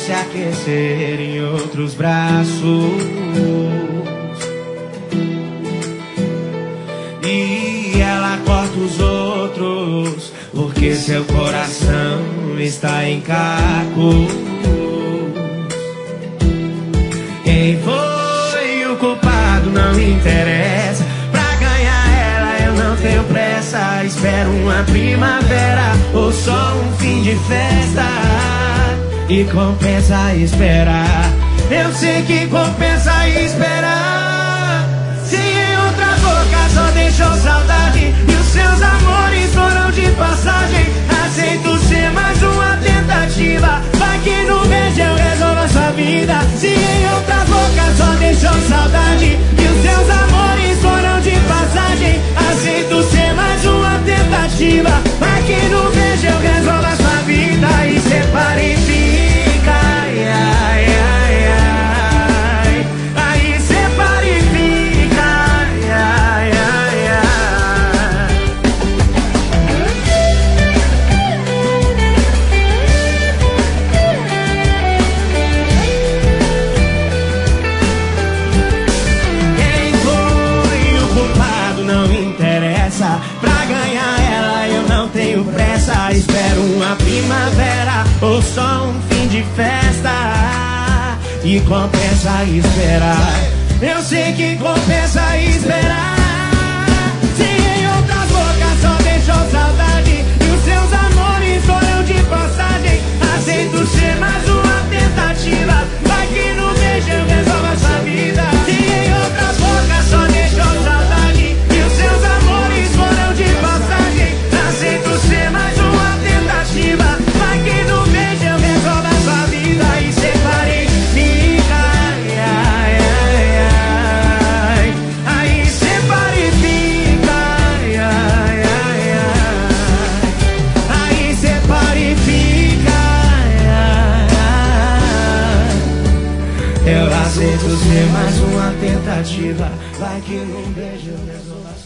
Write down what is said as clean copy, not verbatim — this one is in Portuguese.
se aquecer em outros braços. E ela corta os outros, porque seu coração está em cacos. Quem foi o culpado não interessa. Pra ganhar ela eu não tenho pressa. Espero uma primavera ou só um fim de festa. E compensa esperar. Eu sei que compensa esperar. Se em outra boca só deixou saudade e os seus amores foram de passagem, aceito ser mais uma tentativa. Vai que no beijo eu resolvo a sua vida. Se em outra boca só deixou saudade e os seus amores foram de passagem, aceito ser mais uma tentativa. Vai que no beijo eu resolvo a sua vida. E separa e fica, ai, ai, ai, ai. Aí separa e fica, ai, ai, ai, ai. Quem foi o culpado não interessa. Pra ganhar ela eu não tenho pressa. Espero uma primavera ou só um fim de festa. E compensa esperar. Eu sei que compensa esperar. Se em outras bocas só deixou saudade e os seus amores foram de passagem, aceito ser mais uma tentativa. Vai que no beijo eu resolvo a sua vida. Se em outras bocas só deixou saudade e os seus amores foram de passagem, aceito ser mais uma tentativa. Vai que no beijo eu resolvo a sua vida. E separe, fica, ai, ai, ai. Aí separe, fica, ai, ai, ai. Aí separe, fica, ai, ai. Eu aceito ser mais uma tentativa. Vai que no beijo eu resolvo a